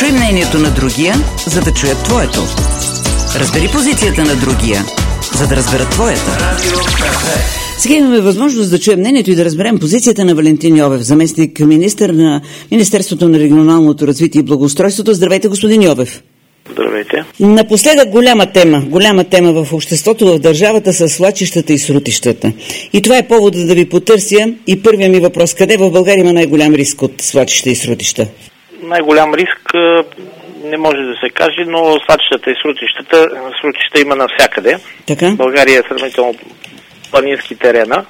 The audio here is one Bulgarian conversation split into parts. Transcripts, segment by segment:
Чуй мнението на другия, за да чуят твоето. Разбери позицията на другия, за да разберат твоята. Сега имаме възможност да чуем мнението и да разберем позицията на Валентин Йовев, заместник министър на Министерството на регионалното развитие и благоустройството. Здравейте, господин Йовев. Здравейте. Напоследък голяма тема в обществото, в държавата са свлачищата и срутищата. И това е поводът да ви потърся. И първият ми въпрос: къде в България има най-голям риск от свлачища и срутища? Най-голям риск не може да се каже, но свлачищата и срутища има навсякъде. Така? България е сравнително планински терена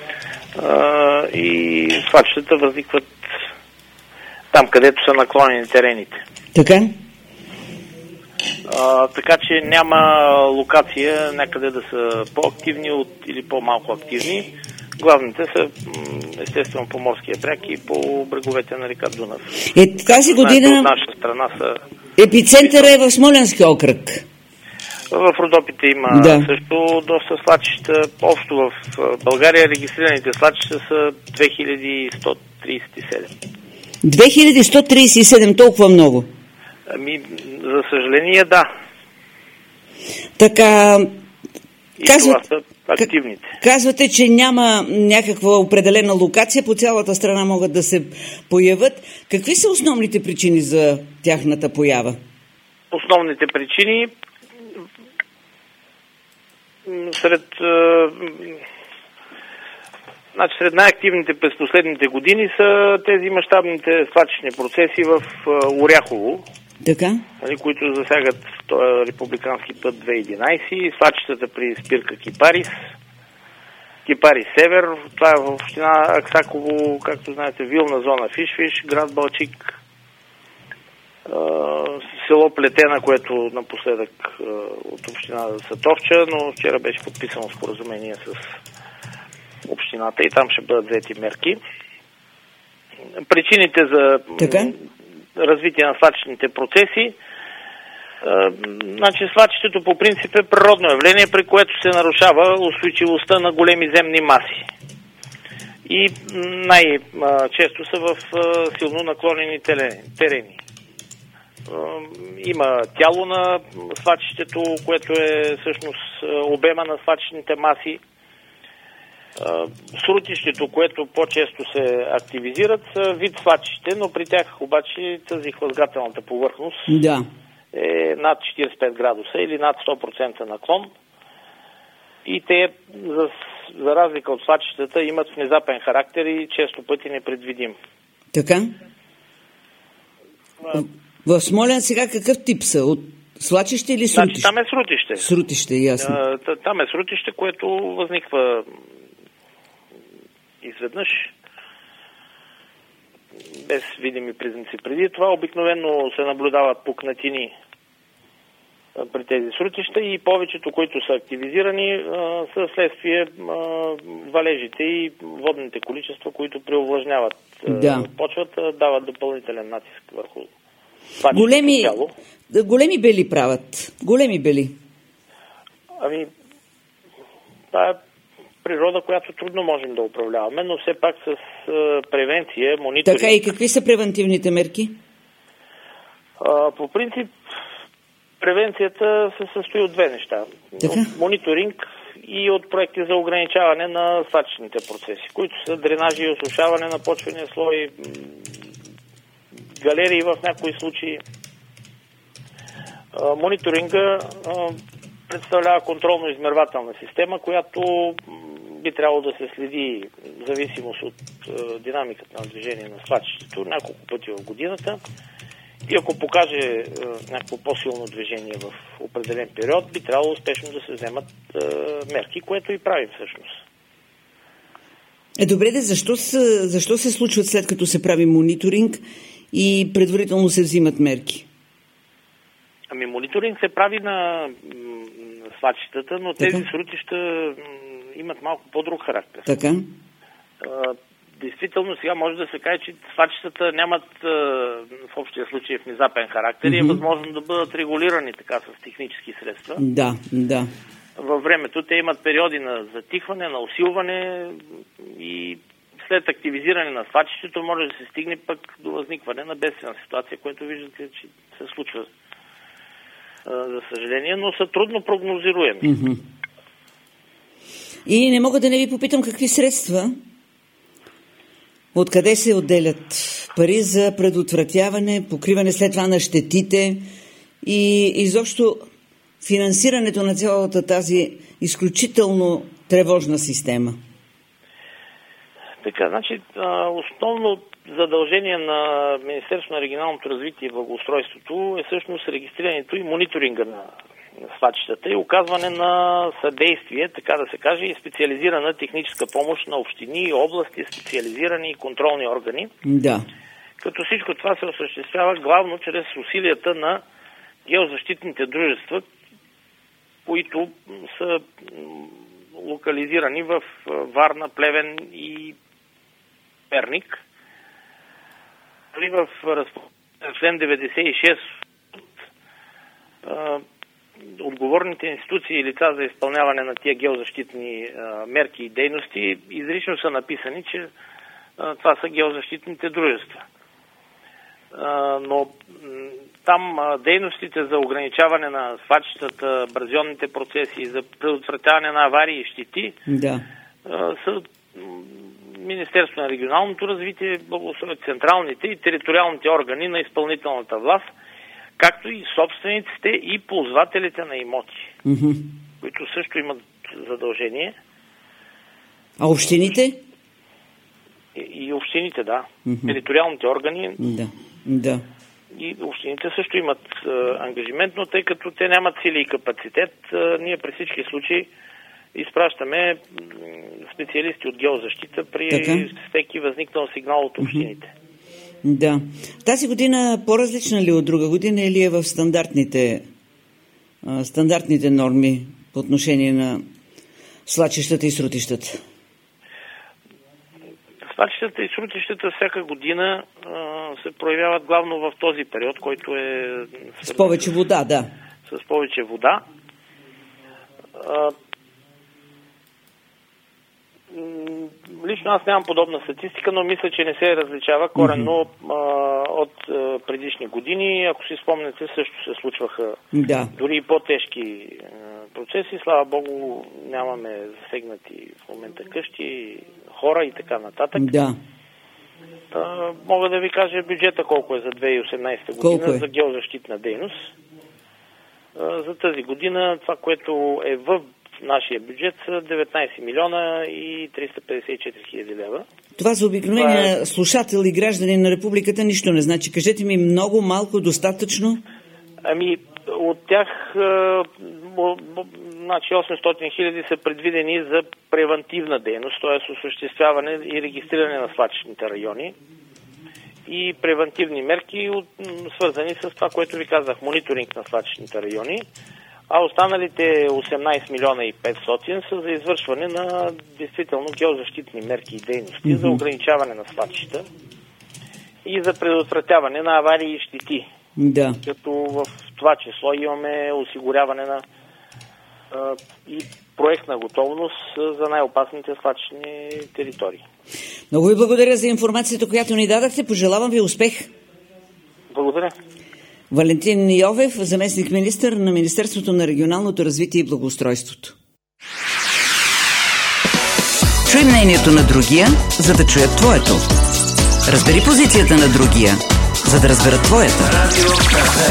и свлачищата възникват там, където са наклонени терените. Така? Така че няма локация някъде да са по-активни или по-малко активни. Главните са естествено по морския бряг и по бреговете на река Дунав. Тази година от наша страна са... Епицентъра е в Смолянски окръг. В Родопите има също доста свлачища. Общо в България регистрираните свлачища са 2137. 2137, толкова много? Ами, за съжаление, да. Така... Това са активните. Казвате, че няма някаква определена локация, по цялата страна могат да се появят. Какви са основните причини за тяхната поява? Основните причини сред най-активните през последните години са тези мащабните свлачищни процеси в Оряхово, които засягат републикански път 211, свлачищата при спирка Кипарис, Кипарис Север, това е в община Аксаково, както знаете, вилна зона Фишфиш, град Балчик, село Плетена, което напоследък от община Сатовча, но вчера беше подписано споразумение с общината и там ще бъдат взети мерки. Причините за развитие на свлачищните процеси. Свлачището по принцип е природно явление, при което се нарушава устойчивостта на големи земни маси. И най-често са в силно наклонени терени. Има тяло на свлачището, което е всъщност обема на свлачищните маси. Срутището, което по-често се активизират, са вид свлачище, но при тях обаче тази хлъзгателната повърхност е над 45 градуса или над 100% наклон. И те, за разлика от свлачищата, имат внезапен характер и често пъти непредвидим. Така? В Смолян сега какъв тип са? От свлачище или срутище? Там е срутище. Срутище, ясно. Там е срутище, което възниква изведнъж, без видими признаци преди това. Обикновено се наблюдават пукнатини при тези срутища и повечето, които са активизирани, са вследствие валежите и водните количества, които преовлажняват почвата, дават допълнителен натиск върху свлачището цяло. Големи бели правят. Големи бели. Ами, това е природа, която трудно можем да управляваме, но все пак с превенция, мониторинг. Така, и какви са превентивните мерки? По принцип, превенцията се състои от две неща. От мониторинг и от проекти за ограничаване на свлачищните процеси, които са дренажи и осушаване на почвения слой, галерии в някои случаи. Мониторинга представлява контролно-измервателна система, която би трябвало да се следи в зависимост от динамиката на движение на свлачището няколко пъти в годината. И ако покаже някакво по-силно движение в определен период, би трябвало успешно да се вземат мерки, което и правим всъщност. Добре, защо се случват след като се прави мониторинг и предварително се взимат мерки? Ами мониторинг се прави на свлачищата, но тези срутища имат малко по-друг характер. Така? Действително сега може да се каже, че свлачищата нямат в общия случай внезапен характер и е възможно да бъдат регулирани така с технически средства. Да. Във времето те имат периоди на затихване, на усилване и след активизиране на свлачището може да се стигне пък до възникване на бедствена ситуация, което виждате, че се случва, за съжаление, но са трудно прогнозируеми. Mm-hmm. И не мога да не ви попитам какви средства, откъде се отделят пари за предотвратяване, покриване след това на щетите и изобщо финансирането на цялата тази изключително тревожна система. Така, значи, основно задължение на Министерството на регионалното развитие и благоустройството е всъщност регистрирането и мониторинга на свлачищата и оказване на съдействие, така да се каже, и специализирана техническа помощ на общини, области, специализирани и контролни органи. Да. Като всичко това се осъществява главно чрез усилията на геозащитните дружества, които са локализирани в Варна, Плевен и Перник. В член 96 отговорните институции и лица за изпълняване на тия геозащитни мерки и дейности изрично са написани, че това са геозащитните дружества. Но там дейностите за ограничаване на свлачищата, абразионните процеси, за предотвратяване на аварии и щети са Министерството на регионалното развитие, централните и териториалните органи на изпълнителната власт, както и собствениците и ползвателите на имоти, които също имат задължение. А общините? И общините, да. Териториалните органи. Да. И общините също имат ангажимент, но тъй като те нямат сили и капацитет, ние при всички случаи изпращаме специалисти от геозащита при всеки възникнал сигнал от общините. Да. Тази година по-различна ли от друга година или е в стандартните норми по отношение на свлачищата и срутищата? Свлачищата и срутищата всяка година се проявяват главно в този период, който е... С повече вода, да. С повече вода. Лично аз нямам подобна статистика, но мисля, че не се различава коренно от предишни години. Ако си спомняте, също се случваха дори и по-тежки процеси. Слава Богу, нямаме засегнати в момента къщи, хора и така нататък. Да. Мога да ви кажа бюджета колко е за 2018 година за геозащитна дейност. За тази година това, което е в нашия бюджет, са 19 милиона и 354 хиляди лева. Това за обикновения слушател и граждани на републиката нищо не значи. Кажете ми, много, малко, достатъчно? От тях значи 800 хиляди са предвидени за превантивна дейност, т.е. осъществяване и регистриране на свлачищните райони и превантивни мерки, свързани с това, което ви казах, мониторинг на свлачищните райони, а останалите 18 милиона и 500 са за извършване на действително геозащитни мерки и дейности за ограничаване на свлачища и за предотвратяване на аварии и щети. Да. Като в това число имаме осигуряване на и проектна готовност за най-опасните свлачищни територии. Много ви благодаря за информацията, която ни дадахте. Пожелавам ви успех. Благодаря. Валентин Йовев, заместник-министър на Министерството на регионалното развитие и благоустройството. Чуй мнението на другия, за да чуят твоето. Разбери позицията на другия, за да разберат твоята.